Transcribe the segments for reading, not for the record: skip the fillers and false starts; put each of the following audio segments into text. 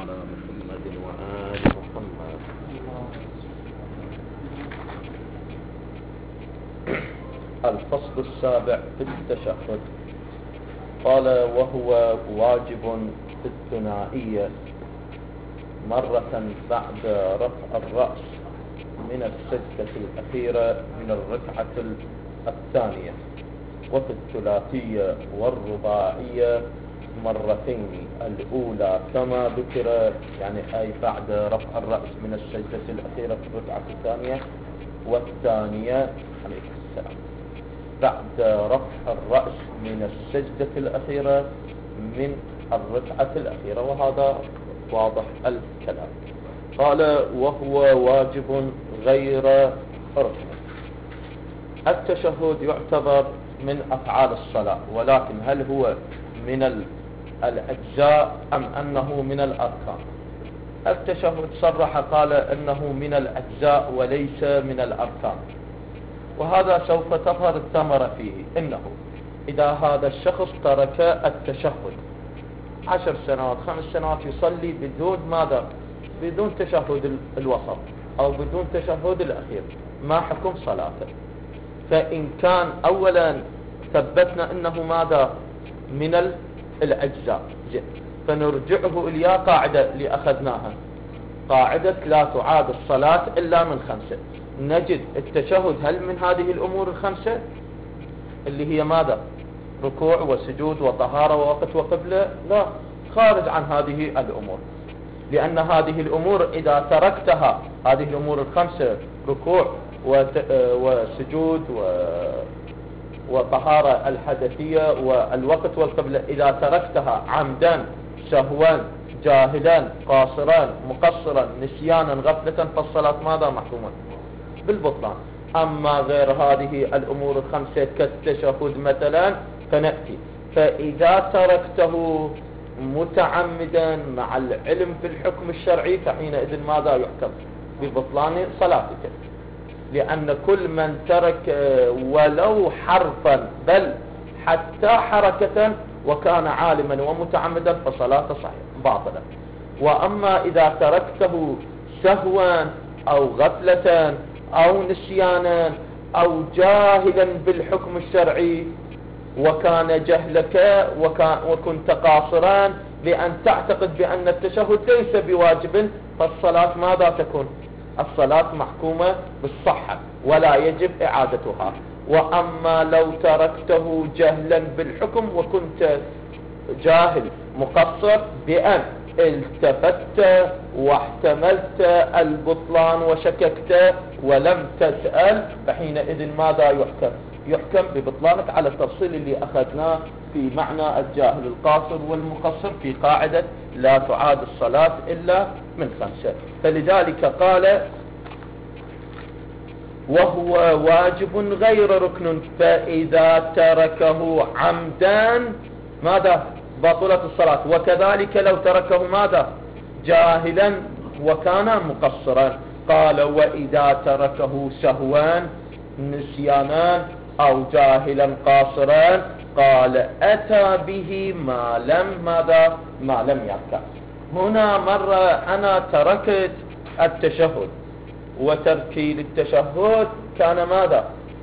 على محمد وآل محمد. الفصل السابع في التشهد. قال: وهو واجب في الثنائية مرة بعد رفع الرأس من السجدة الأخيرة من الركعة الثانية، وفي الثلاثية والرباعية مرتين، الأولى كما ذكر يعني أي بعد رفع الرأس من السجدة الأخيرة في الركعة الثانية، والثانية عليه السلام بعد رفع الرأس من السجدة الأخيرة من الركعة الأخيرة، وهذا واضح الكلام. قال: وهو واجب غير ركن. التشهد يعتبر من أفعال الصلاة، ولكن هل هو من الأجزاء أم أنه من الأركان؟ التشهد صرح قال أنه من الأجزاء وليس من الأركان، وهذا سوف تظهر الثمرة فيه. إنه إذا هذا الشخص ترك التشهد 10 سنوات 5 سنوات يصلي بدون ماذا؟ بدون تشهد الوسط أو بدون تشهد الأخير، ما حكم صلاته؟ فإن كان أولا ثبتنا أنه ماذا؟ من الأجزاء، فنرجعه إلى قاعدة اللي أخذناها، قاعدة لا تعاد الصلاة إلا من 5. نجد التشهد هل من هذه الأمور ال5 اللي هي ماذا؟ ركوع وسجود وطهارة ووقت وقبلة؟ لا، خارج عن هذه الأمور، لأن هذه الأمور إذا تركتها، هذه الأمور ال5 ركوع وسجود وطهارة الحدثية والوقت والقبلة، إذا تركتها عمدا سهوا جاهلا قاصرا مقصرا نسيانا غفلة فالصلاة ماذا؟ محكومة بالبطلان. أما غير هذه الأمور ال5 كالتشهد مثلا فنأتي، فإذا تركته متعمدا مع العلم بالحكم الشرعي فحينئذ ماذا يحكم؟ ببطلان صلاتك، لأن كل من ترك ولو حرفا بل حتى حركة وكان عالما ومتعمدا فصلاته صحيح باطلة. وأما إذا تركته سهوا أو غفلة أو نسيانا أو جاهلا بالحكم الشرعي وكان جهلك وكنت قاصرا بأن تعتقد بأن التشهد ليس بواجب فالصلاة ماذا تكون؟ الصلاة محكومة بالصحة ولا يجب إعادتها. وأما لو تركته جهلا بالحكم وكنت جاهل مقصر بأن التفت واحتملت البطلان وشككت ولم تسأل فحينئذ ماذا يحكم؟ يحكم ببطلانك على التفصيل اللي أخذناه في معنى الجاهل القاصر والمقصر في قاعدة لا تعاد الصلاة إلا من 5. فلذلك قال: وهو واجب غير ركن، فإذا تركه عمدا ماذا؟ باطلة الصلاة. وكذلك لو تركه ماذا؟ جاهلا وكان مقصرا. قال: وإذا تركه سهوا نسيانا أو جاهلا قاصرا قال: أتى به ما لم ماذا؟ ما لم يركع. هنا مرة أنا تركت التشهد، وتركي للتشهد كان ماذا؟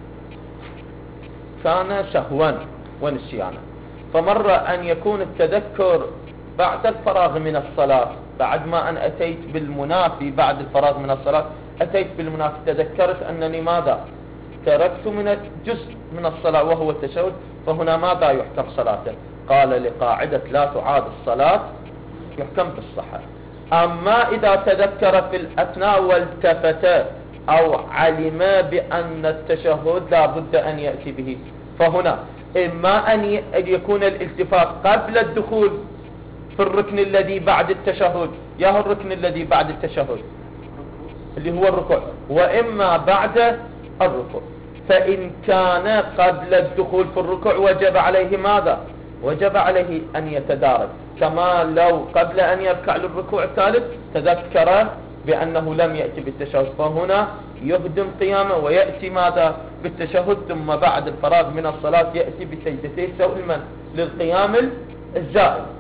كان سهوا ونسيانا. فمرة أن يكون التذكر بعد الفراغ من الصلاة، بعد ما أن أتيت بالمنافي بعد الفراغ من الصلاة أتيت بالمنافي، تذكرت أنني ماذا؟ تركت من جزء من الصلاة وهو التشهد، فهنا ماذا يحكم صلاته؟ قال: لقاعدة لا تعاد الصلاة يحكم بالصحة. أما إذا تذكر في الأثناء والتفت أو علم بأن التشهد لا بد أن يأتي به، فهنا إما أن يكون الالتفات قبل الدخول في الركن الذي بعد التشهد، يا الركن الذي بعد التشهد اللي هو الركوع، وإما بعد الركوع. فإن كان قبل الدخول في الركوع وجب عليه ماذا؟ وجب عليه أن يتدارك، كما لو قبل أن يركع للركوع الثالث تذكر بأنه لم يأتي بالتشهد، فهنا يهدم قيامه ويأتي ماذا؟ بالتشهد، ثم بعد الفراغ من الصلاة يأتي بسجدتين سوء المن للقيام الزائد.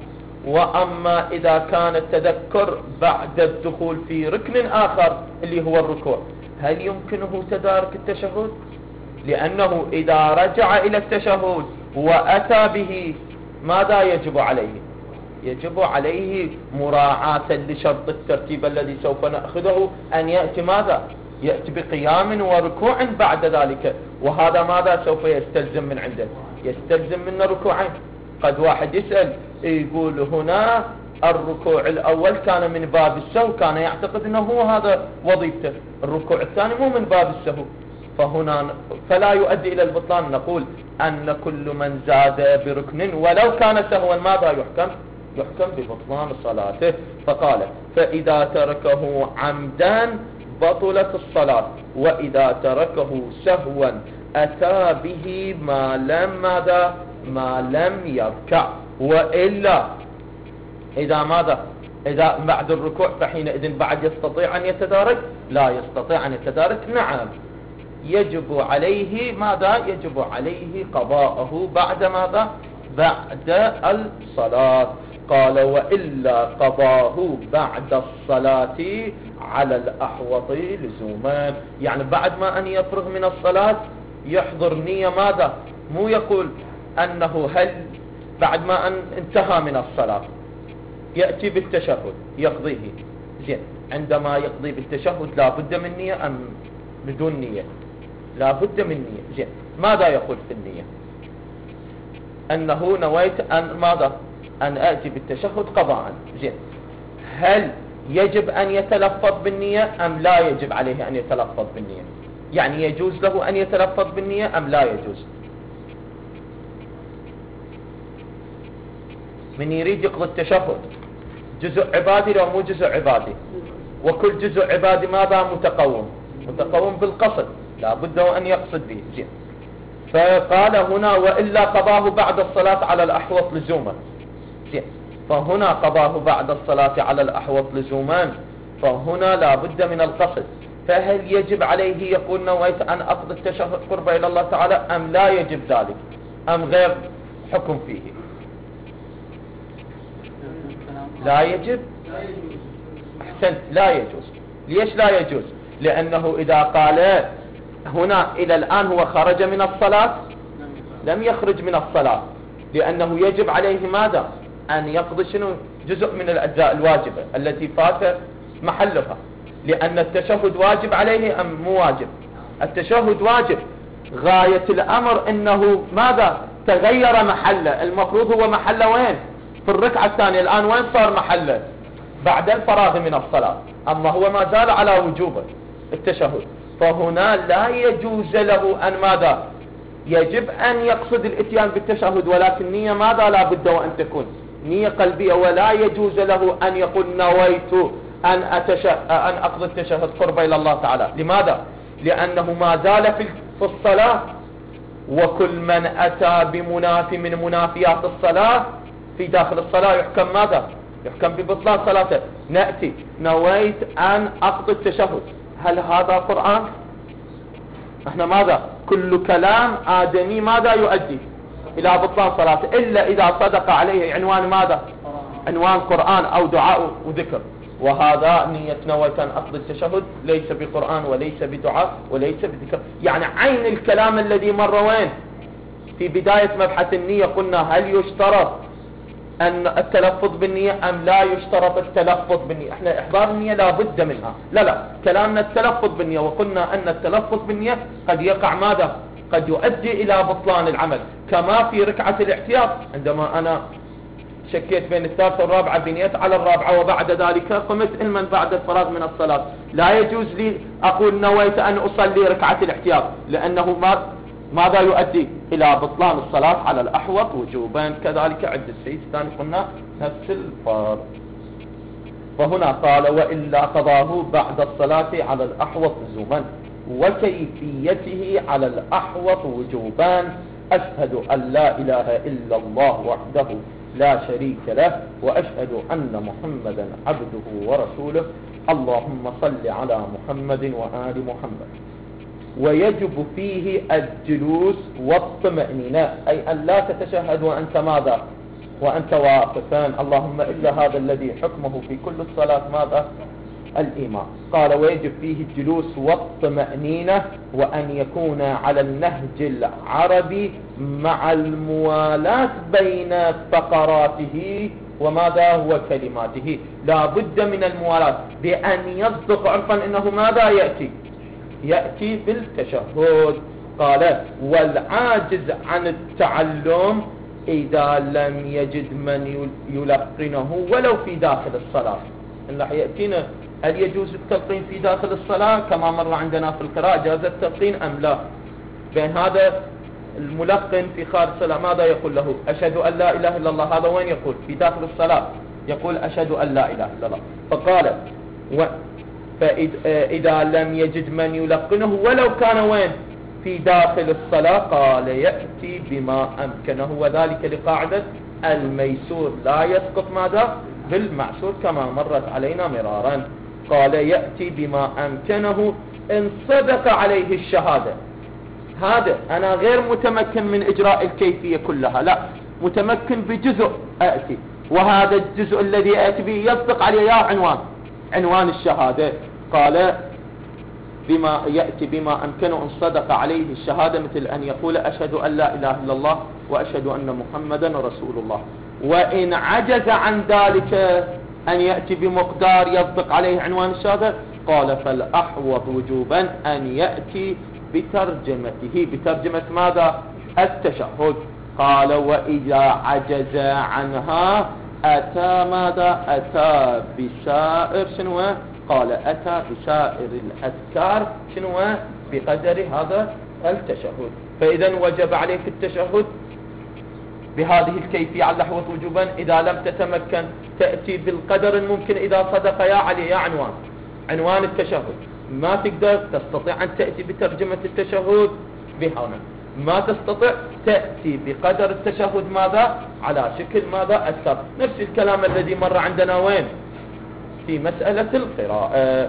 وأما إذا كان التذكر بعد الدخول في ركن آخر اللي هو الركوع، هل يمكنه تدارك التشهد؟ لأنه إذا رجع إلى التشهد وأتى به ماذا يجب عليه؟ يجب عليه مراعاة لشرط الترتيب الذي سوف نأخذه أن يأتي ماذا؟ يأتي بقيام وركوع بعد ذلك. وهذا ماذا سوف يستلزم من عنده؟ يستلزم منا ركوعين. قد واحد يسأل يقول هنا الركوع الأول كان من باب السهو، كان يعتقد أنه هو هذا وظيفته، الركوع الثاني مو من باب السهو، فهنا فلا يؤدي إلى البطلان. نقول أن كل من زاد بركن ولو كان سهوا ماذا يحكم؟ يحكم ببطلان صلاته. فقال فإذا تركه عمدا بطلت الصلاة، وإذا تركه سهوا أتى به ما لم ماذا؟ ما لم يركع. وإلا إذا ماذا؟ إذا بعد الركوع فحينئذ بعد يستطيع أن يتدارك؟ لا يستطيع أن يتدارك. نعم يجب عليه ماذا؟ يجب عليه قضاءه بعد ماذا؟ بعد الصلاة. قال وإلا قضاه بعد الصلاة على الأحوط لزوما، يعني بعد ما أن يفرغ من الصلاة يحضر نية ماذا؟ مو يقول أنه هل بعد ما أن انتهى من الصلاة يأتي بالتشهد يقضيه. زين، عندما يقضي بالتشهد لا بد من نية أم بدون نية؟ لا بد من نية. زين، ماذا يقول في النية؟ أنه نويت أن ماذا؟ أن آتي بالتشهد قضاء. زين، هل يجب أن يتلفظ بالنية أم لا يجب عليه أن يتلفظ بالنية؟ يعني يجوز له أن يتلفظ بالنية أم لا يجوز؟ من يريد يقضي التشهد جزء عبادي لو مو جزء عبادي، وكل جزء عبادي ماذا؟ متقوم، متقوم بالقصد، لا بد أن يقصد به. زين، فقال هنا وإلا قضاه بعد الصلاة على الأحوط لزوما. زين، فهنا قضاه بعد الصلاة على الأحوط لزوما، فهنا لا بد من القصد. فهل يجب عليه يقول نويت أن أقضي التشهد قربا إلى الله تعالى أم لا يجب ذلك أم غير حكم فيه؟ لا يجب. أحسنت، لا يجوز. ليش لا يجوز؟ لأنه إذا قال هنا إلى الآن هو خرج من الصلاة، لم يخرج من الصلاة، لأنه يجب عليه ماذا؟ أن يقضي شنو؟ جزء من الأجزاء الواجبة التي فات محلها. لأن التشهد واجب عليه أم مو واجب؟ التشهد واجب. غاية الأمر أنه ماذا؟ تغير محله. المفروض هو محله وين؟ في الركعة الثانية. الآن وين صار محله؟ بعد الفراغ من الصلاة. أما هو ما زال على وجوبه التشهد، فهنا لا يجوز له أن ماذا؟ يجب أن يقصد الاتيان بالتشهد، ولكن نية ماذا؟ لا بد وأن تكون نية قلبية. ولا يجوز له أن يقول نويت أن أقضي التشهد قربا إلى الله تعالى. لماذا؟ لأنه ما زال في الصلاة، وكل من أتى بمنافي من منافيات الصلاة في داخل الصلاة يحكم ماذا؟ يحكم ببطلان صلاته. نأتي نويت أن أقضي التشهد، هل هذا قرآن؟ احنا ماذا؟ كل كلام آدمي ماذا يؤدي؟ إلى بطلان صلاته، إلا إذا صدق عليه عنوان ماذا؟ عنوان قرآن أو دعاء وذكر. وهذا نية نويت أن أقضي التشهد ليس بقرآن وليس بدعاء وليس بذكر. يعني عين الكلام الذي مر وين؟ في بداية مبحث النية قلنا هل يشترط أن التلفظ بالنية أم لا يشترط التلفظ بالنية؟ احنا إحضار النية لا بد منها. لا كلامنا التلفظ بالنية، وقلنا أن التلفظ بالنية قد يقع ماذا؟ قد يؤدي إلى بطلان العمل، كما في ركعة الاحتياط عندما أنا شكيت بين الثالثة والرابعة بنيت على الرابعة وبعد ذلك قمت علما بعد الفراغ من الصلاة، لا يجوز لي أقول نويت أن أصلي ركعة الاحتياط، لأنه ماذا يؤدي؟ إلى بطلان الصلاة على الأحوط وجوبا. كذلك عند السيد الثاني قلنا نفس الفرق. فهنا قال وإلا قضاه بعد الصلاة على الأحوط وجوبا، وكيفيته على الأحوط وجوبان. أشهد أن لا إله إلا الله وحده لا شريك له، وأشهد أن محمدا عبده ورسوله. اللهم صل على محمد وآل محمد. ويجب فيه الجلوس والطمأنينة، أي أن لا تتشهد وأنت ماذا؟ وأنت واقفا، اللهم إلا هذا الذي حكمه في كل الصلاة ماذا؟ الإيمان. قال ويجب فيه الجلوس والطمأنينة، وأن يكون على النهج العربي مع الموالاة بين فقراته وماذا هو كلماته. لا بد من الموالاة بأن يصدق عرفا إنه ماذا يأتي بالتشهد. قال والعاجز عن التعلم إذا لم يجد من يلقنه ولو في داخل الصلاة. اللي حيأتينا هل يجوز التلقين في داخل الصلاة كما مر عندنا في القراءة، جاز التلقين أم لا؟ بين هذا الملقن في خارج الصلاة ماذا يقول له؟ أشهد أن لا إله إلا الله. هذا وين يقول؟ في داخل الصلاة يقول أشهد أن لا إله إلا الله. فقال فإذا لم يجد من يلقنه ولو كان وين؟ في داخل الصلاة، قال يأتي بما أمكنه، وذلك لقاعدة الميسور لا يسقط ماذا؟ بالمعسور كما مرت علينا مرارا. قال يأتي بما أمكنه إن صدق عليه الشهادة. هذا أنا غير متمكن من إجراء الكيفية كلها، لا، متمكن بجزء أأتي، وهذا الجزء الذي أأتي به يصدق عليه يا عنوان الشهادة. قال بما يأتي بما أمكنه إن صدق عليه الشهادة، مثل أن يقول أشهد أن لا إله إلا الله وأشهد أن محمدا رسول الله. وإن عجز عن ذلك أن يأتي بمقدار يصدق عليه عنوان الشهادة، قال فالأحوط وجوبا أن يأتي بترجمته، بترجمة ماذا؟ التشهد. قال وإذا عجز عنها أتى ماذا؟ أتى بسائر شنو؟ قال أتى بسائر الأذكار شنو؟ بقدر هذا التشهد. فإذا وجب عليك التشهد بهذه الكيفية على الأحوط وجوبا. إذا لم تتمكن تأتي بالقدر الممكن إذا صدق يا علي يا عنوان التشهد. ما تقدر تستطيع أن تأتي بترجمة التشهد بهنا، ما تستطيع تأتي بقدر التشهد ماذا؟ على شكل ماذا؟ أكثر. نفس الكلام الذي مر عندنا وين؟ في مسألة القراءة.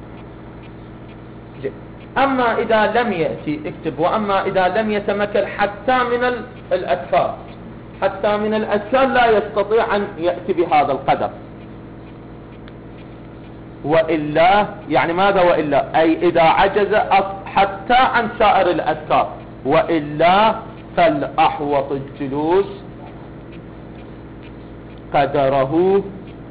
أما إذا لم يأتي اكتب، وأما إذا لم يتمكن حتى من الأذكار، حتى من الأذكار لا يستطيع أن يأتي بهذا القدر. وإلا يعني ماذا؟ وإلا أي إذا عجز حتى عن سائر الأذكار، وإلا فالأحوط الجلوس قدره،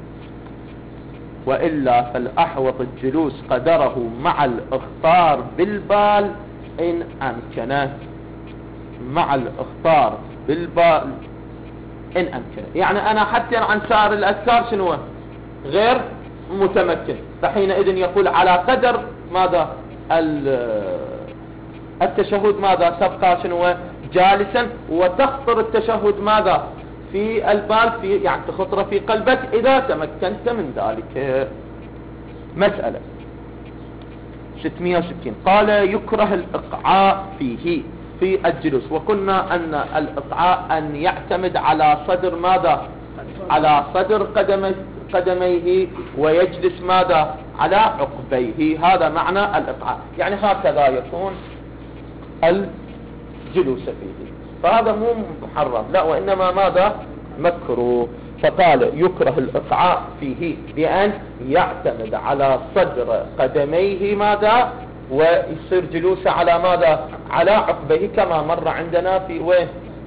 وإلا فالأحوط الجلوس قدره مع الإخطار بالبال إن أمكنه، مع الإخطار بالبال إن أمكنه. يعني أنا حتى عن سائر الأذكار شنو؟ غير متمكن، فحينئذ يقول على قدر ماذا؟ التشهد ماذا؟ تبقى شنو؟ جالسا، وتخطر التشهد ماذا؟ في البال، في يعني تخطر في قلبك إذا تمكنت من ذلك. مسألة 660. قال يكره الإقعاء فيه في الجلوس، وقلنا أن الإقعاء أن يعتمد على صدر ماذا؟ على صدر قدميه ويجلس ماذا؟ على عقبيه. هذا معنى الإقعاء، يعني هكذا يكون الجلوس فيه. فهذا مو محرم، لا، وإنما ماذا؟ مكروه. فقال يكره الإقعاء فيه بأن يعتمد على صدر قدميه ماذا؟ ويصير جلوسه على ماذا؟ على عقبيه كما مر عندنا في وين؟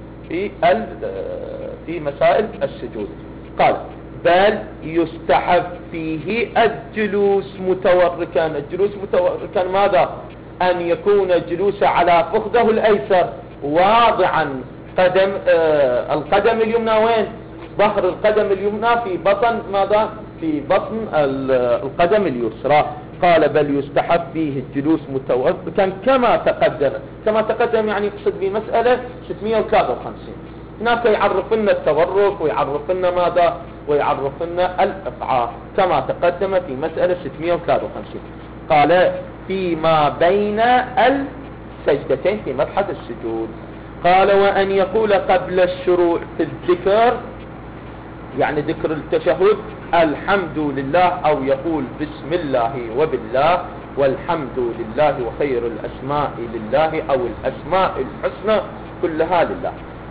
في مسائل السجود. قال بل يستحب فيه الجلوس متوركا. الجلوس متوركا ماذا؟ أن يكون جلوس على فخذه الأيسر واضعا القدم اليمنى وين؟ ظهر القدم اليمنى في بطن ماذا؟ في بطن القدم اليسرى. قال بل يستحب فيه الجلوس متوركا كما تقدم يعني يقصد بمسألة 653. هناك يعرف لنا التورك ويعرف لنا ماذا؟ ويعرف لنا الإقعاء كما تقدم في مسألة 653. قال فيما بين السجدتين في مبحث السجود. قال وأن يقول قبل الشروع في الذكر، يعني ذكر التشهد، الحمد لله، أو يقول بسم الله وبالله والحمد لله وخير الأسماء لله، أو الأسماء الحسنى كلها لله.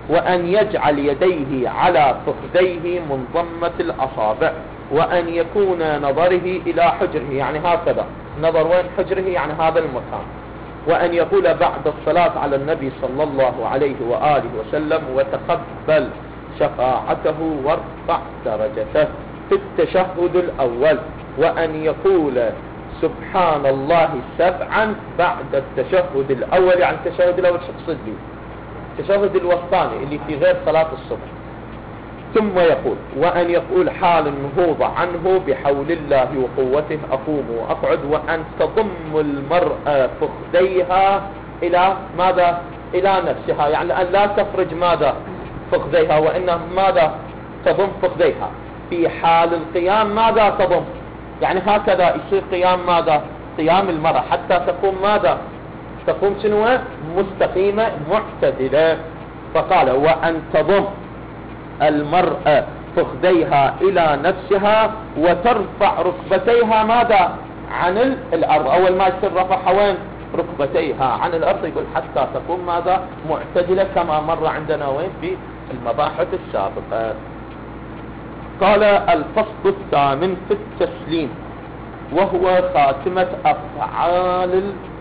وأن يجعل يديه على فخذيه منضمة الأصابع، وأن يكون نظره إلى حجره، يعني هكذا نظر وين حجره، يعني هذا المكان. وأن يقول بعد الصلاة على النبي صلى الله عليه وآله وسلم: وتقبل شفاعته وارفع درجته في التشهد الأول. وأن يقول سبحان الله 7 بعد التشهد الأول، يعني التشهد الأول شخص لي التشهد الوسطاني اللي في غير صلاة الصبح. ثم يقول: وأن يقول حال النهوض عنه بحول الله وقوته أقوم وأقعد. وأن تضم المرأة فخذيها إلى ماذا؟ إلى نفسها، يعني أن لا تفرج ماذا؟ فخذيها، وإنها ماذا؟ تضم فخذيها. في حال القيام ماذا تضم؟ يعني هكذا يصير قيام ماذا؟ قيام المرأة حتى تقوم ماذا؟ تقوم شنو؟ مستقيمة معتدلة. فقال: وأن تضم المرأة فخذيها إلى نفسها وترفع ركبتيها ماذا؟ عن الأرض. أول ما يصير رفعها وين؟ ركبتيها عن الأرض. يقول حتى تقوم ماذا؟ معتدلة، كما مر عندنا وين؟ في المباحث السابقة. قال: الفصل الثامن في التسليم، وهو خاتمة أفعال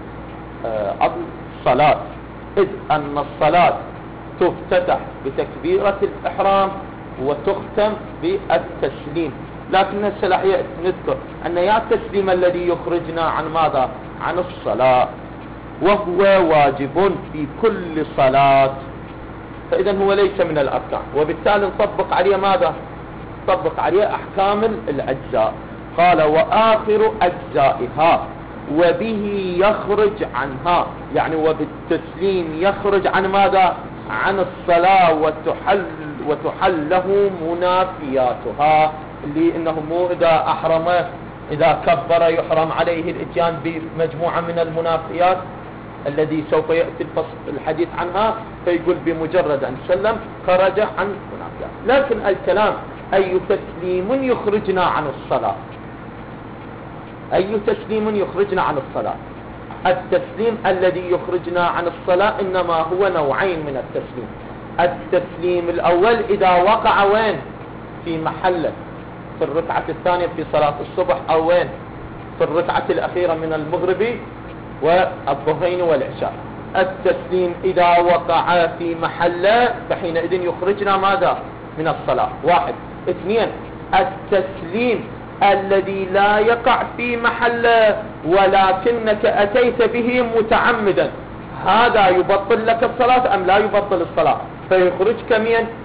الصلاة، إذ أن الصلاة تفتتح بتكبيرة الإحرام وتختم بالتسليم. لكن الصلاحية نذكر أن يا التسليم الذي يخرجنا عن ماذا؟ عن الصلاة، وهو واجب في كل صلاة، فإذا هو ليس من الأركان، وبالتالي نطبق عليه ماذا؟ نطبق عليه أحكام الأجزاء. قال: وآخر أجزائها وبه يخرج عنها، يعني وبالتسليم يخرج عن ماذا؟ عن الصلاة، وتحل له منافياتها، اللي إنه مو إذا أحرم، إذا كبر يحرم عليه الإتيان بمجموعة من المنافيات الذي سوف يأتي الحديث عنها، فيقول بمجرد أن سلم خرج عن منافيات. لكن الكلام: أي تسليم يخرجنا عن الصلاة؟ أي تسليم يخرجنا عن الصلاة؟ التسليم الذي يخرجنا عن الصلاة إنما هو نوعين من التسليم. التسليم الأول إذا وقع وين؟ في محله، في الركعة الثانية في صلاة الصبح، أو وين؟ في الركعة الأخيرة من المغرب والظهرين والعشاء. التسليم إذا وقع في محله فحينئذ يخرجنا ماذا؟ من الصلاة. 1. 2. التسليم الذي لا يقع في محله ولكنك أتيت به متعمدا، هذا يبطل لك الصلاة أم لا يبطل الصلاة؟ فيخرجك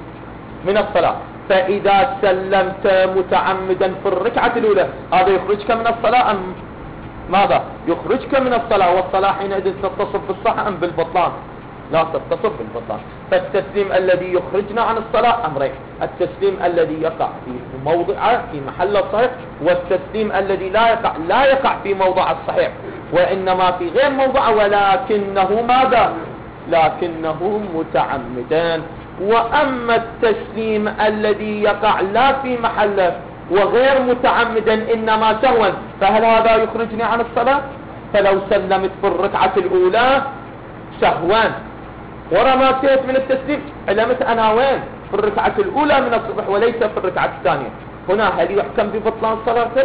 من الصلاة. فإذا سلمت متعمدا في الركعة الأولى، هذا يخرجك من الصلاة أم ماذا؟ يخرجك من الصلاة، والصلاة حينئذ تتصف بالصحة أم بالبطلان؟ لا تتصف بالبطلان. فالتسليم الذي يخرجنا عن الصلاة أمرين: التسليم الذي يقع في موضعه في محل الصحيح، والتسليم الذي لا يقع في موضع الصحيح وإنما في غير موضعه، ولكنه ماذا؟ لكنه متعمدا. وأما التسليم الذي يقع لا في محله وغير متعمدا إنما سهوا، فهل هذا يخرجني عن الصلاة؟ فلو سلمت في الركعة الأولى سهوا ورميت من التسليم، علمت أنا وين؟ في الركعة الأولى من الصبح وليس في الركعة الثانية، هنا هل يحكم ببطلان صلاته؟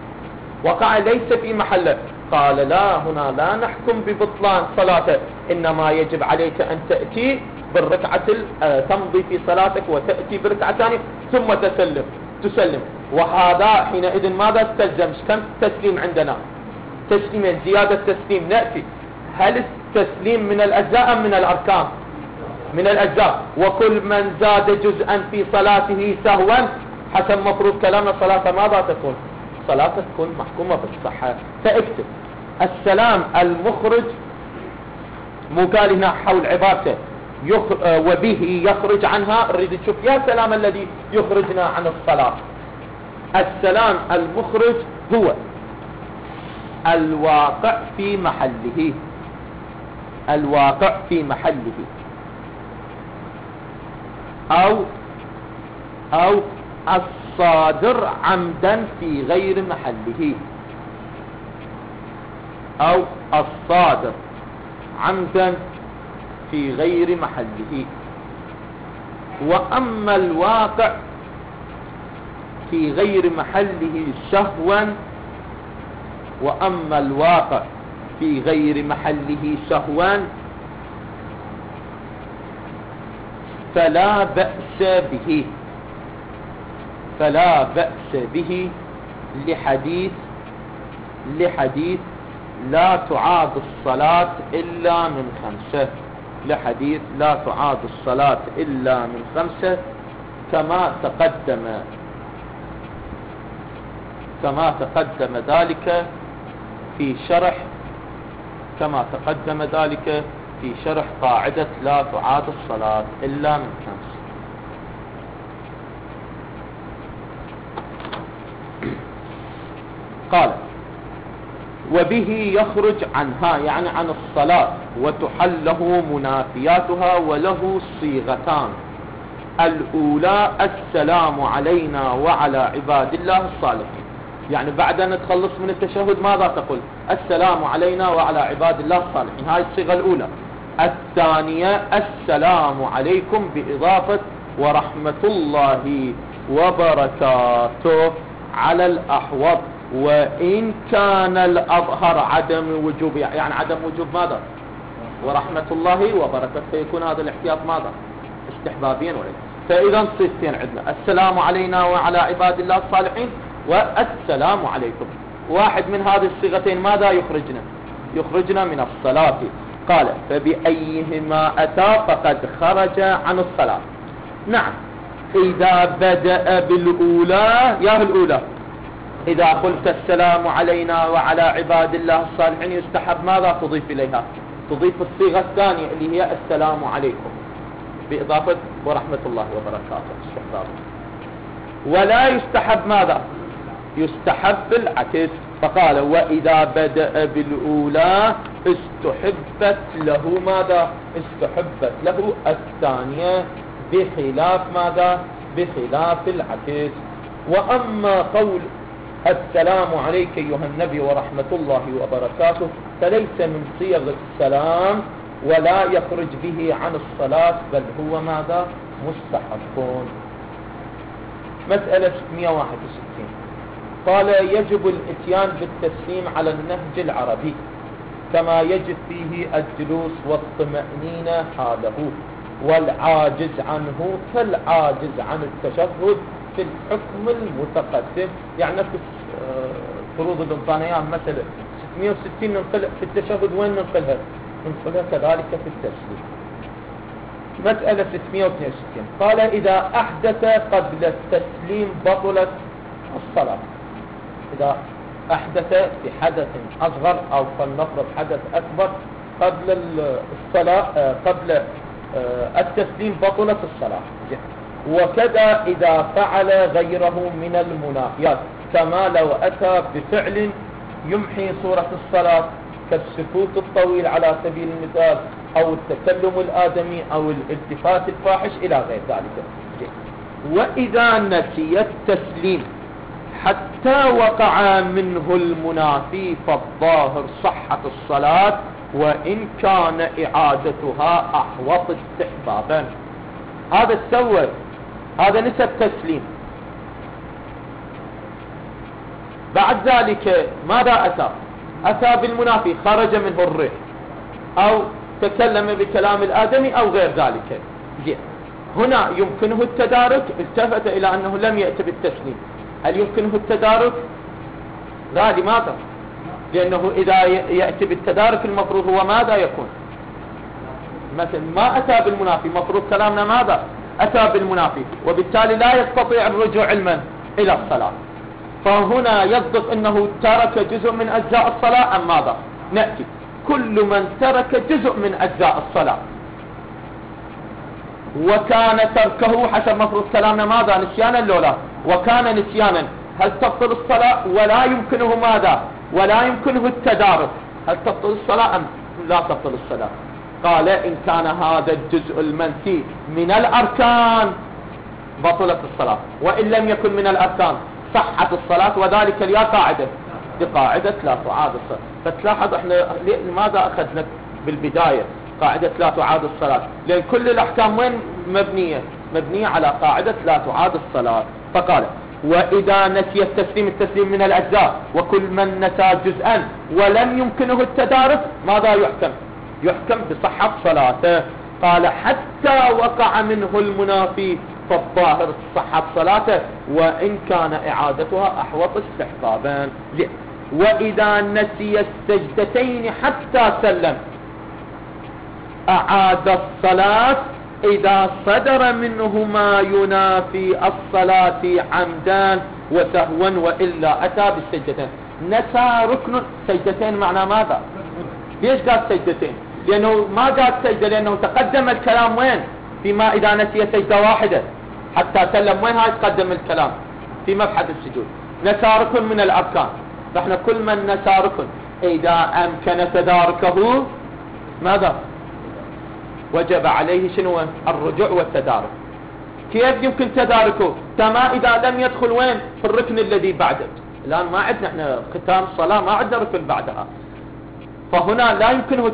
وقع ليس في محله. قال: لا، هنا لا نحكم ببطلان صلاته، إنما يجب عليك أن تأتي بالركعة تمضي في صلاتك وتأتي بركعة ثانية ثم تسلم. وهذا حينئذ ماذا تلزم؟ كم تسليم عندنا؟ تسليمين، زيادة تسليم. نأتي: هل التسليم من الأجزاء أم من الأركان؟ من الأجزاء. وكل من زاد جزءا في صلاته سهوا حسب مفروض كلامنا صلاته ماذا تكون؟ صلاته تكون محكومة بالصحة. فاكتب: السلام المخرج، مو قال هنا حول عبارته وبه يخرج عنها، نريد نشوف يا سلام الذي يخرجنا عن الصلاة. السلام المخرج هو الواقع في محله، الواقع في محله، أو الصادر عمدا في غير محله، أو الصادر عمدا في غير محله. وأما الواقع في غير محله سهوا، وأما الواقع في غير محله سهوا فلا بأس به، فلا بأس به لحديث لا تعاد الصلاة إلا من 5، لحديث لا تعاد الصلاة إلا من 5 كما تقدم ذلك في شرح قاعدة لا تعاد الصلاة إلا من 5. قال وبه يخرج عنها، يعني عن الصلاة، وتحله منافياتها، وله صيغتان: الأولى السلام علينا وعلى عباد الله الصالحين، يعني بعد أن تخلص من التشهد ماذا تقول؟ السلام علينا وعلى عباد الله الصالحين، هاي الصيغة الأولى. الثانية السلام عليكم بإضافة ورحمة الله وبركاته على الأحوط، وإن كان الأظهر عدم وجوب، يعني عدم وجوب ماذا؟ ورحمة الله وبركاته، فيكون هذا الاحتياط ماذا؟ استحبابيا وليس. فإذا صيغتين عندنا: السلام علينا وعلى عباد الله الصالحين، والسلام عليكم. واحد من هذه الصيغتين ماذا يخرجنا من الصلاة. قال فبأيهما أتى فقد خرج عن الصلاة. نعم، إذا بدأ بالأولى، يا الأولى، إذا قلت السلام علينا وعلى عباد الله الصالحين يستحب ماذا تضيف إليها؟ تضيف الصيغة الثانية اللي هي السلام عليكم بإضافة ورحمة الله وبركاته استحباب. ولا يستحب ماذا؟ يستحب العكس. فقال وإذا بدأ بالأولى استحبت له ماذا؟ استحبت له الثانية، بخلاف ماذا؟ بخلاف العكس. وأما قول السلام عليك أيها النبي ورحمة الله وبركاته فليس من صيغ السلام ولا يخرج به عن الصلاة، بل هو ماذا؟ مستحب. مسألة 661. قال يجب الاتيان بالتسليم على النهج العربي كما يجب فيه الجلوس والطمأنينة حاله، والعاجز عنه كالعاجز عن التشهد في الحكم المتقدم. يعني نفس فروض الانطانيان مثلا 660 ننقل في التشهد، وين ننقلها كذلك في التسليم. مسألة 662. قال إذا أحدث قبل التسليم بطلت الصلاة. إذا أحدث بحدث أصغر أو فلنفرض حدث أكبر قبل الصلاة قبل التسليم بطلت الصلاة. وكذا إذا فعل غيره من المنافيات، كما لو أتى بفعل يمحي صورة الصلاة كالسكوت الطويل على سبيل المثال، أو التكلم الآدمي، أو الالتفات الفاحش إلى غير ذلك. وإذا نسي التسليم حتى وقع منه المنافي فالظاهر صحة الصلاة، وإن كان إعادتها أحوط استحبابا. هذا السوى، هذا نسى التسليم، بعد ذلك ماذا أتى بالمنافي، خرج منه الريح أو تكلم بكلام الآدمي أو غير ذلك. هنا يمكنه التدارك، التفت إلى أنه لم يأتي بالتسليم، هل يمكنه التدارك؟ لا، لماذا؟ لأنه إذا يأتي بالتدارك المفروض هو ماذا يكون؟ مثلا ما أتى بالمنافي، مفروض كلامنا ماذا؟ أتى بالمنافي، وبالتالي لا يستطيع الرجوع علما إلى الصلاة. فهنا يصدق أنه ترك جزء من أجزاء الصلاة أم ماذا؟ نأتي كل من ترك جزء من أجزاء الصلاة وكان تركه حسب مفروض كلامنا ماذا؟ نسيانا لولا، وكان نسيانا، هل تبطل الصلاة؟ ولا يمكنه ماذا؟ ولا يمكنه التدارك، هل تبطل الصلاة أم لا تبطل الصلاة؟ قال إن كان هذا الجزء المنسي من الأركان بطلت الصلاة، وإن لم يكن من الأركان صحت الصلاة، وذلك ليا قاعدة، بقاعدة لا تعاد الصلاة. فتلاحظ احنا لماذا أخذنا بالبداية قاعدة لا تعاد الصلاة؟ لأن كل الأحكام وين مبنية؟ مبنية على قاعدة لا تعاد الصلاة. فقال وإذا نسي التسليم من الأجزاء وكل من نسى جزءا ولم يمكنه التدارك ماذا يحكم؟ يحكم بصحة صلاته. قال حتى وقع منه المنافي فالظاهر صحة صلاته وإن كان إعادتها أحوط استحقابا. وإذا نسي السجدتين حتى سلم أعاد الصلاة إذا صدر منه ما ينافي الصلاة عمدا وسهوا وإلا أتى بالسجدتين. نسى ركن سجدتين معنى ماذا؟ ليش قال سجدتين؟ لأنه ما قال سجدة لأنه تقدم الكلام وين؟ فيما إذا نسي سجدة واحدة حتى سلم وين هاي تقدم الكلام؟ في مبحث السجود. نسى ركن من الأركان، فإحنا كل من نسى ركن إذا أمكن تداركه ماذا؟ وجب عليه شنو؟ الرجوع والتدارك. كيف يمكن تداركه؟ كما إذا لم يدخل وين؟ في الركن الذي بعده. الآن ما عندنا احنا ختام الصلاة ما عندنا ركن بعدها، فهنا لا يمكنه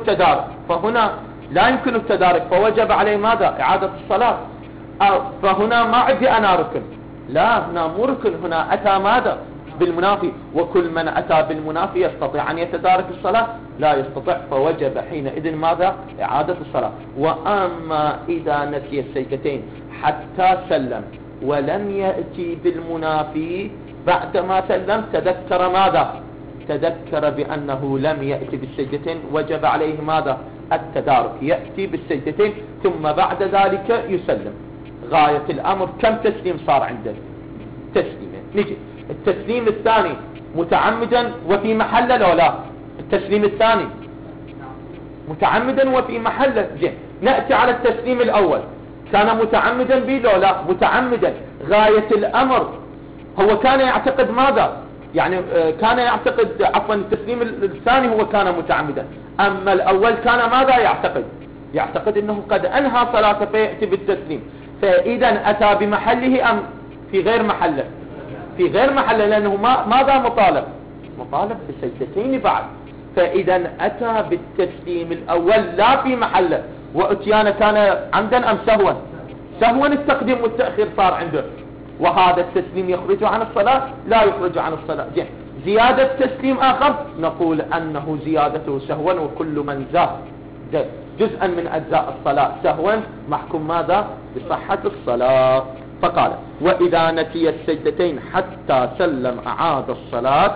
التدارك فوجب عليه ماذا؟ إعادة الصلاة. فهنا ما عندي أنا ركن، لا هنا مو ركن، هنا أتى ماذا؟ بالمنافي، وكل من أتى بالمنافي يستطيع أن يتدارك الصلاة؟ لا يستطيع، فوجب حينئذ ماذا؟ إعادة الصلاة. وأما إذا نسي السجدتين حتى سلم ولم يأتي بالمنافي بعدما سلم تذكر ماذا؟ تذكر بأنه لم يأتي بالسجدتين وجب عليه ماذا؟ التدارك، يأتي بالسجدتين ثم بعد ذلك يسلم. غاية الأمر كم تسليم صار عنده؟ تسليمين. نجي التسليم الثاني متعمدا وفي محله لو لا؟ التسليم الثاني متعمدا وفي محله. زين نأتي على التسليم الأول، كان متعمدا به لو لا؟ متعمدا. غاية الأمر هو كان يعتقد ماذا؟ يعني كان يعتقد عفوا التسليم الثاني هو كان متعمدا، أما الأول كان ماذا يعتقد؟ يعتقد أنه قد أنهى صلاته فيأتي بالتسليم. فإذا أتى بمحله أم في غير محله؟ في غير محله، لأنه ماذا مطالب؟ مطالب بسجدتين بعد. فإذا أتى بالتسليم الأول لا في محله، وأتيان كان عمدا أم سهوا؟ سهوا التقديم والتأخير صار عنده، وهذا التسليم يخرج عن الصلاة؟ لا يخرج عن الصلاة. زيادة تسليم آخر نقول أنه زيادته سهوا، وكل من زاد جزءا من أجزاء الصلاة سهوا محكوم ماذا؟ بصحة الصلاة. فقال وإذا نسي السجدتين حتى سلم أعاد الصلاة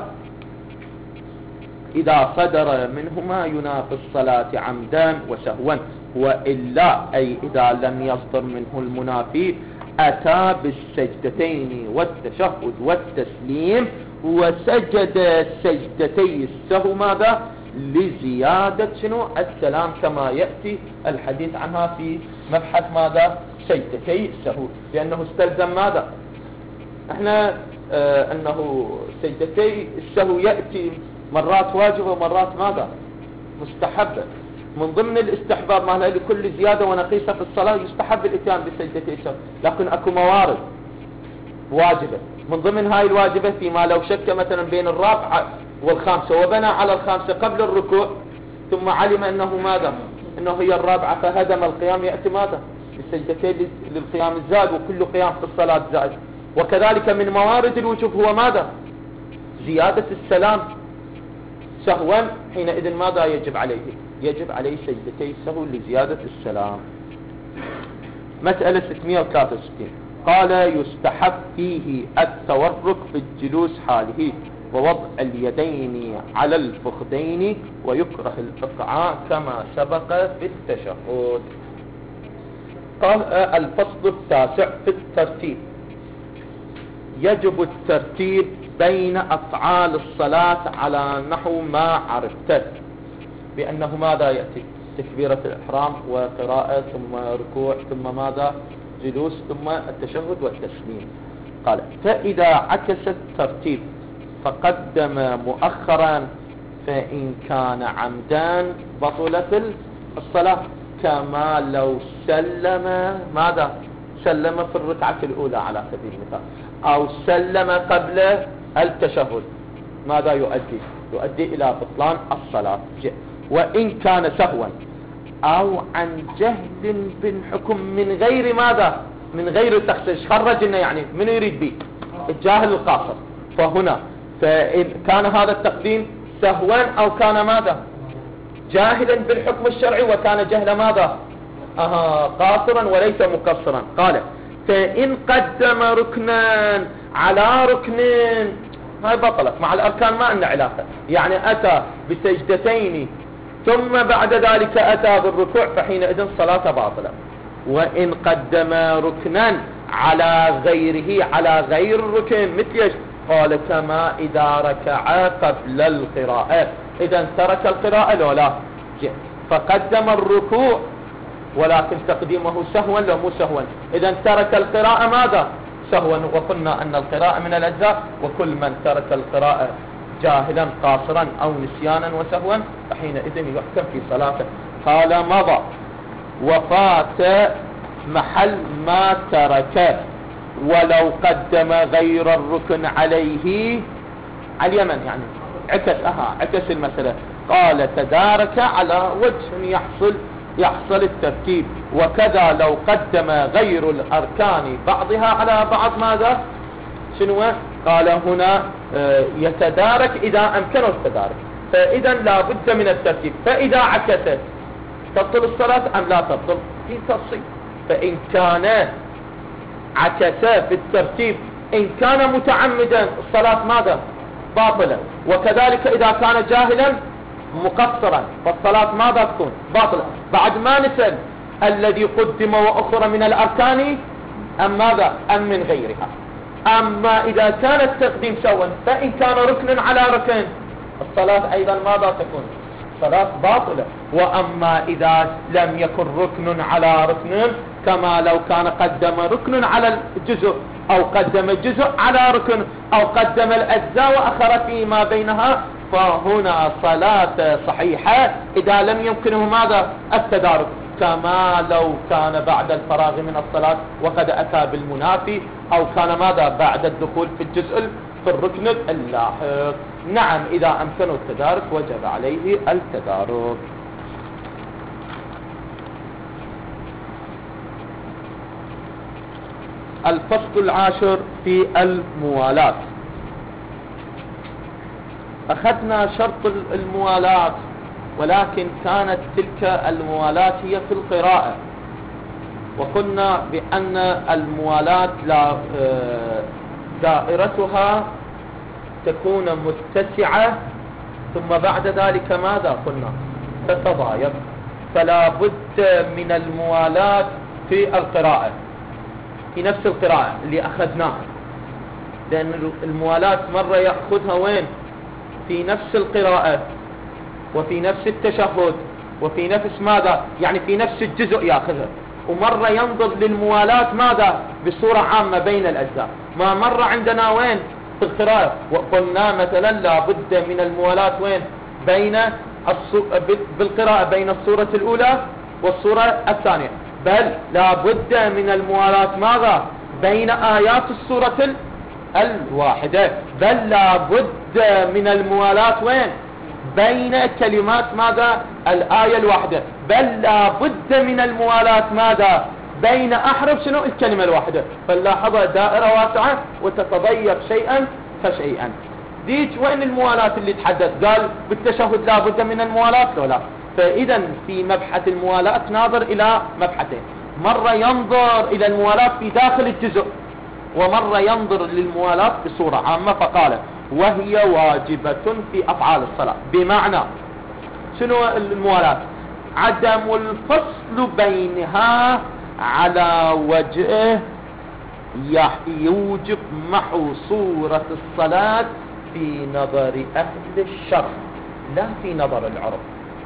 إذا صدر منهما ينافي الصلاة عمدا وسهوا وإلا أي إذا لم يصدر منه المنافي أتى بالسجدتين والتشهد والتسليم وسجد سجدتي السهو ماذا؟ لزيادة شنو؟ السلام، كما يأتي الحديث عنها في مبحث ماذا؟ سجدتي السهو، لأنه استلزم ماذا؟ احنا أنه سجدتي السهو يأتي مرات واجبة ومرات ماذا؟ مستحبة. من ضمن الاستحباب معناه لكل زيادة ونقيصة في الصلاة يستحب الاتيان بسجدتي السهو، لكن اكو موارد واجبة. من ضمن هاي الواجبة فيما لو شك مثلا بين الرابعة والخامسة وبنى على الخامسة قبل الركوع ثم علم انه ماذا؟ انه هي الرابعة فهدم القيام، يأتي ماذا؟ بالسجدتين للقيام الزاد، وكل قيام في الصلاة زائد. وكذلك من موارد الوجوب هو ماذا؟ زيادة السلام سهوا، حينئذ ماذا يجب عليه؟ يجب عليه سجدتي سهو لزيادة السلام. مسألة 663 قال يستحب فيه التورك في الجلوس حاله ووضع اليدين على الفخذين ويكره الإقعاء كما سبق في التشهد. قال الفصل التاسع في الترتيب. يجب الترتيب بين أفعال الصلاة على نحو ما عرفته، بأنه ماذا يأتي؟ تكبيرة الإحرام وقراءة ثم ركوع ثم ماذا؟ جلوس ثم التشهد والتسليم. قال فإذا عكس الترتيب فقدم مؤخرا فإن كان عمدان بطلت الصلاة، كما لو سلم ماذا؟ سلم في الركعة الأولى على سبيل المثال، أو سلم قبل التشهد، ماذا يؤدي؟ يؤدي إلى بطلان الصلاة. وإن كان سهوا أو عن جهل بالحكم من غير ماذا؟ من غير التخصيص خرج لنا يعني من يريد به الجاهل القاصر. فهنا فإن كان هذا التقديم سهوا أو كان ماذا جاهلا بالحكم الشرعي وكان جهل ماذا قاصرا وليس مقصرا. قال فإن قدم ركنا على ركن هاي بطلت مع الأركان ما عندنا علاقة، يعني أتى بسجدتين ثم بعد ذلك أتى بالركوع فحينئذ صلاة باطلة. وإن قدم ركنا على غيره على غير الركن مثل ايش؟ قال كما إذا ركع قبل القراءة، إذا ترك القراءة لو لا فقدم الركوع ولكن تقديمه سهوا لو مو سهوا، إذا ترك القراءة ماذا سهوا. وقلنا أن القراءة من الأجزاء، وكل من ترك القراءة جاهلا قاصرا أو نسيانا وسهوا فحينئذ يحكم في صلاته. قال مضى وفات محل ما ترك ولو قدم غير الركن عليه على اليمن، يعني عكس المسألة. قال تدارك على وجه يحصل التركيب، وكذا لو قدم غير الأركان بعضها على بعض ماذا شنو؟ قال هنا يتدارك إذا أمكنه التدارك، فإذا لا بد من التركيب. فإذا عكست تبطل الصلاة أم لا تبطل في تفصيل. فإن كان عكس في الترتيب إن كان متعمدا الصلاة ماذا باطلة، وكذلك إذا كان جاهلا مقصرا فالصلاة ماذا تكون باطلة. بعد ما نسأل الذي قدم وأخر من الأركان أم ماذا أم من غيرها. أما إذا كان التقديم سوا فإن كان ركن على ركن الصلاة أيضا ماذا تكون صلاة باطلة. وأما إذا لم يكن ركن على ركن كما لو كان قدم ركن على الجزء أو قدم جزء على ركن أو قدم الأجزاء وأخر فيما بينها فهنا صلاة صحيحة إذا لم يمكنه ماذا التدارك، كما لو كان بعد الفراغ من الصلاة وقد أتى بالمنافي أو كان ماذا بعد الدخول في الجزء في الركن اللاحق. نعم إذا أمكنه التدارك وجب عليه التدارك. الفصل العاشر في الموالاة. أخذنا شرط الموالاة ولكن كانت تلك الموالاة هي في القراءة، وقلنا بأن الموالاة دائرتها تكون متسعة ثم بعد ذلك ماذا قلنا تتضايق، فلا بد من الموالاة في القراءة في نفس القراءة اللي أخذناها، لأن الموالاة مرة يأخذها وين في نفس القراءة وفي نفس التشهد وفي نفس ماذا يعني في نفس الجزء يأخذها، ومرة ينظر للموالاة ماذا بصورة عامة بين الأجزاء. ما مرة عندنا وين في القراءة وقلنا مثلا لا بد من الموالاة وين بين بالقراءة بين الصورة الأولى والصورة الثانية، بل لا بد من الموالاة ماذا بين آيات السورة الواحدة، بل لا بد من الموالاة وين بين كلمات ماذا الآية الواحدة، بل لا بد من الموالاة ماذا بين أحرف شنو الكلمة الواحدة. فنلاحظها دائرة واسعة وتتضيق شيئا فشيئا. ديج وين الموالاة اللي تحدث قال بالتشهد لا بد من الموالاة لو لا. فإذا في مبحث الموالاة ناظر إلى مبحثين، مرة ينظر إلى الموالاة في داخل الجزء ومرة ينظر للموالاة بصورة عامة. فقال وهي واجبة في أفعال الصلاة، بمعنى شنو الموالاة عدم الفصل بينها على وجه يوجب محو صورة الصلاة في نظر أهل الشرع لا في نظر العرب.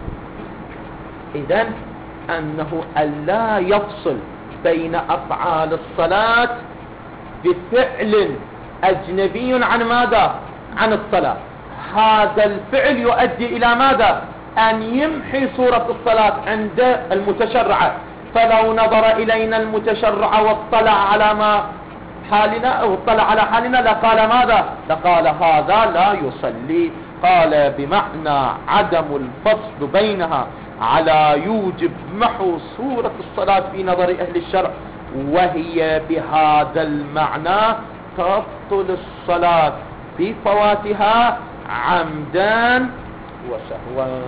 إذن أنه ألا يفصل بين أفعال الصلاة بفعل أجنبي عن ماذا عن الصلاة، هذا الفعل يؤدي إلى ماذا أن يمحي صورة الصلاة عند المتشرعة. فلو نظر إلينا المتشرع واطلع على ما حالنا أو اطلع على حالنا لقال ماذا لقال هذا لا يصلي. قال بمعنى عدم الفصل بينها على يوجب محو صورة الصلاة في نظر أهل الشرع وهي بهذا المعنى تبطل الصلاة بفواتها عمدا وسهوا.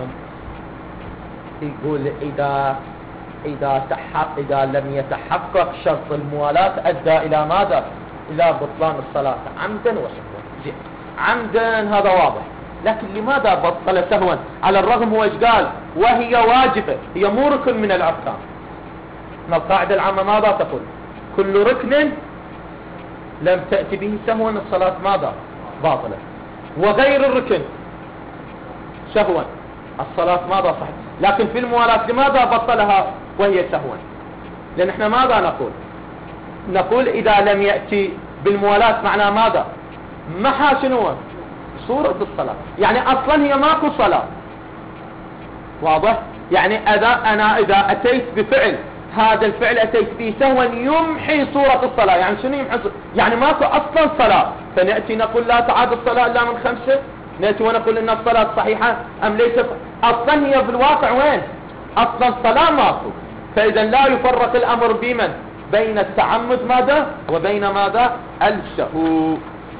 يقول إذا لم يتحقق شرط الموالاة أدى إلى ماذا؟ إلى بطلان الصلاة عمدا وسهوا. زين، عمدا هذا واضح، لكن لماذا بطل سهوا؟ على الرغم هو ايش قال؟ وهي واجبة، هي مو ركن من الأركان. القاعدة العامة ماذا تقول؟ كل ركن لم تأتي به سهوا الصلاة ماذا؟ باطلة. وغير الركن سهوا الصلاة ماذا؟ صحيح. لكن في الموالاة لماذا بطلها وهي سهوا؟ لأن احنا ماذا نقول إذا لم يأتي بالموالاة معنى ماذا؟ محا شنو؟ صورة الصلاة، يعني أصلا هي ماكو صلاة. واضح؟ يعني إذا أتيت بفعل، هذا الفعل أتيت به سهوا يمحي صورة الصلاة. يعني شنو يمحي؟ يعني ماكو أصلا صلاة، فنأتي نقول لا تعاد الصلاة إلا من 5، نأتي ونقول إن الصلاة صحيحة أم ليست؟ أصلا هي في الواقع وين؟ أصلا الصلاة ماكو. فإذا لا يفرق الأمر بين التعمد ماذا وبين ماذا؟ السهو.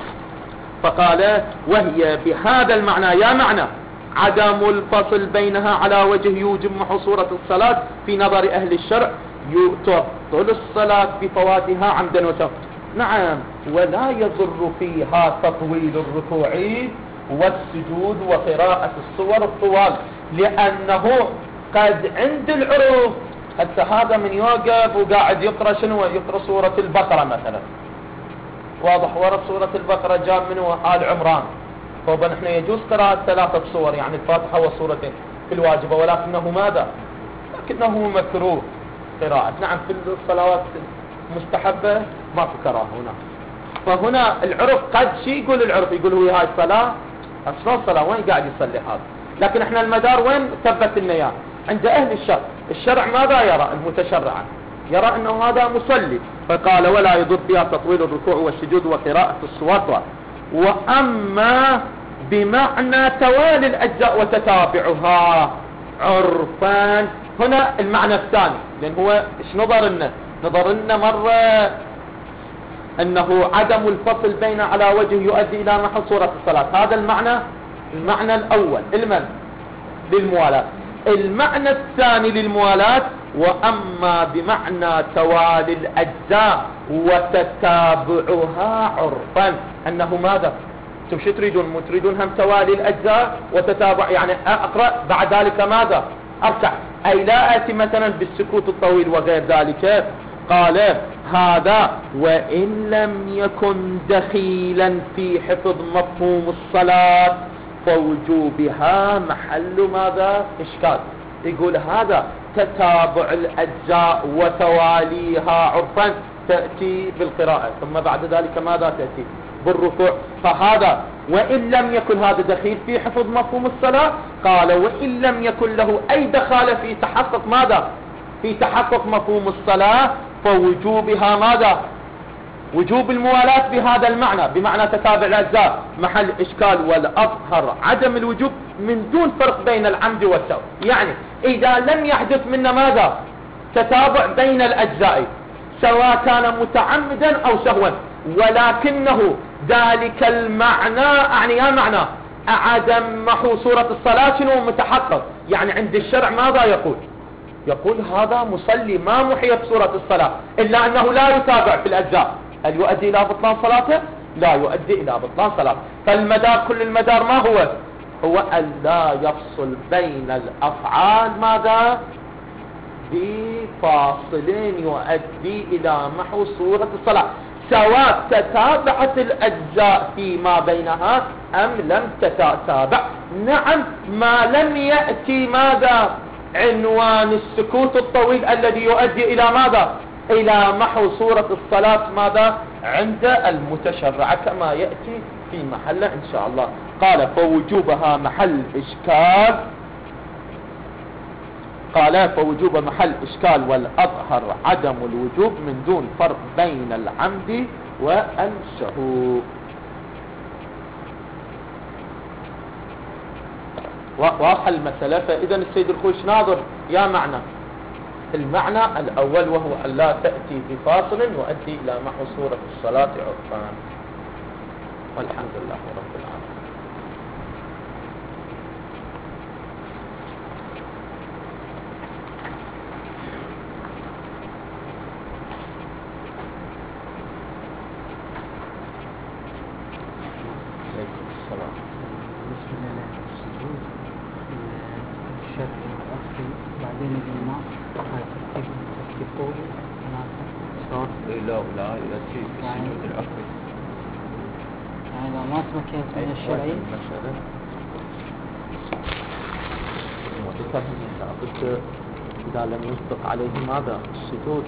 فقال وهي بهذا المعنى، يا معنى عدم الفصل بينها على وجه يوجب محو صورة الصلاة في نظر أهل الشرع تبطل الصلاة بفواتها عمدا وسهوا. نعم، ولا يضر فيها تطويل الركوع والسجود وقراءة الصور الطوال، لأنه قد عند العروف حتى هذا من يوقف وقاعد يقرأ شنو؟ يقرأ سورة البقرة مثلا. واضح؟ ورد سورة البقرة جاب منه آل عمران. فنحن يجوز قراءة 3 صور، يعني الفاتحة والسورتين في الواجبة، ولكنه ماذا؟ لكنه مكروه قراءة. نعم، في الصلوات مستحبة ما في كراهة هنا. فهنا العرف قد يقول العرف يقول هو هاي الصلاة أصلا صلاة، وين قاعد يصلي هذا؟ لكن احنا المدار وين ثبت النيات؟ عند أهل الشرع. الشرع ماذا يرى؟ المتشرع يرى أنه هذا مصلي، فقال ولا يضر فيها تطويل الركوع والسجود وقراءة الصور. وأما بمعنى توالي الأجزاء وتتابعها عرفان، هنا المعنى الثاني، لأن هو إيش نظر لنا مرة أنه عدم الفصل بين على وجه يؤدي إلى محو صورة الصلاة. هذا المعنى الأول للموالاة. المعنى الثاني للموالاة وأما بمعنى توالي الأجزاء وتتابعها عرفا، أنه ماذا؟ انتم شو تريدون هم توالي الأجزاء وتتابع، يعني أقرأ بعد ذلك ماذا؟ أركع، أي لا أتي مثلا بالسكوت الطويل وغير ذلك. قال هذا وإن لم يكن دخيلا في حفظ مفهوم الصلاة فوجوبها محل ماذا؟ إشكال. يقول هذا تتابع الأجزاء وتواليها عرفا تأتي بالقراءة، ثم بعد ذلك ماذا تأتي؟ بالركوع. فهذا وإن لم يكن هذا دخيل في حفظ مفهوم الصلاة، قال وإن لم يكن له أي دخالة في تحقق ماذا؟ في تحقق مفهوم الصلاة فوجوبها ماذا؟ وجوب الموالاة بهذا المعنى، بمعنى تتابع الأجزاء محل إشكال، والأظهر عدم الوجوب من دون فرق بين العمد والسهو. يعني إذا لم يحدث منا ماذا؟ تتابع بين الأجزاء سواء كان متعمدا أو سهوا، ولكنه ذلك المعنى يا معنى عدم محو صورة الصلاة شنو متحقق. يعني عند الشرع ماذا يقول هذا مصلي ما محيت صورة الصلاة، إلا أنه لا يتابع في الأجزاء. هل يؤدي إلى بطلان صلاته؟ لا يؤدي إلى بطلان صلاته. فالمدار كل المدار ما هو أن لا يفصل بين الأفعال ماذا؟ بفاصلين يؤدي إلى محو صورة الصلاة، سواء تتابعت الأجزاء فيما بينها أم لم تتابع. نعم، ما لم يأتي ماذا؟ عنوان السكوت الطويل الذي يؤدي إلى ماذا؟ إلى محو صورة الصلاة ماذا؟ عند المتشرع كما يأتي في محله إن شاء الله. قال فوجوبها محل إشكال، قال فوجوب محل إشكال، والأظهر عدم الوجوب من دون فرق بين العمد والسهو. واضح المسألة. فإذا السيد الخوش ناظر يا معنى المعنى الأول، وهو أن لا تأتي بفاصل يؤدي إلى محو صورة الصلاة عرفا. والحمد لله رب العالمين. عليكم السلام. بالنسبة للسجود الشرعي والعرفي بعدين الإمام هاي ترتيب طولي مناسب شلون؟ لا يأتي بالسجود العرفي. يعني لو ما تمكنت من الشرعي المسألة لابد إذا لم يسبق عليه ماذا؟ السجود.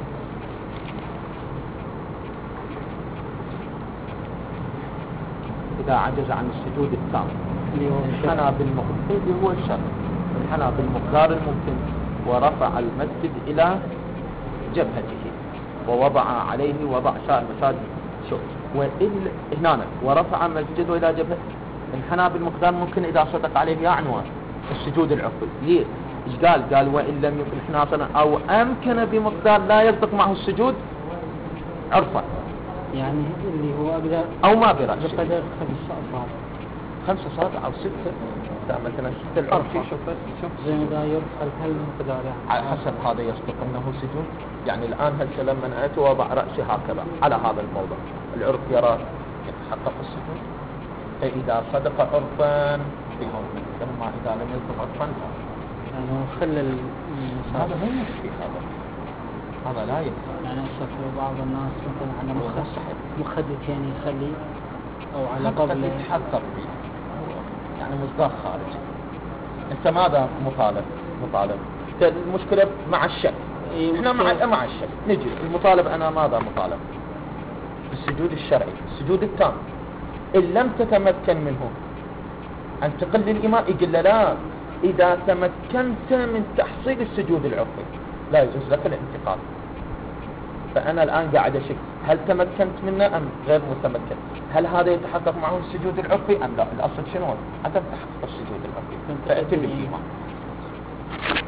إذا عجز عن السجود التام انحنى بالمقدار اللي هو الشرط، انحنى بالمقدار الممكن ورفع المسجد إلى جبهته ووضع عليه وضع سائر المساجد. شوف هنا ورفع مسجده إلى جبهته، انحنى بالمقدار ممكن إذا صدق عليه يا عنوان السجود العفوي. ليه؟ إيش قال وإن لم يكن حناصرا أو أمكن بمقدار لا يصدق معه السجود عرفا، يعني اللي هو أقدر أو ما برأسه بقدر 5 أصابع أو 6. مثلا 6 العرفي. شوف زي ما يرفع المقدار يعني على حسب هذا يصدق أنه سجود. يعني الآن هسه لما أتي وضع رأسي هكذا على هذا الموضع، العرف يرى يتحقق السجود. فإذا صدق عرفا بهم، أما إذا لم يصدق عرفا لا. يعني خلى هذا ما يكفي، هذا لا يكفي. يعني أشوف بعض الناس مثلا على مخدتين يخلي أو على قبل يتحقق فيه، يعني مصداق خارج. أنت ماذا مطالب؟ المشكلة مع الشك. احنا مع الشك نجي المطالب. أنا ماذا مطالب؟ بالسجود الشرعي، السجود التام. إن لم تتمكن منه أن تقل للإمام، يقول لا، إذا تمكنت من تحصيل السجود العرفي لا يجوز لك الانتقال. فأنا الآن قاعد أشك هل تمكنت منه أم غير متمكن؟ هل هذا يتحقق معه السجود العرفي أم لا؟ الأصل شنو؟ عدم تحقق السجود العرفي. فأتي بالإمام.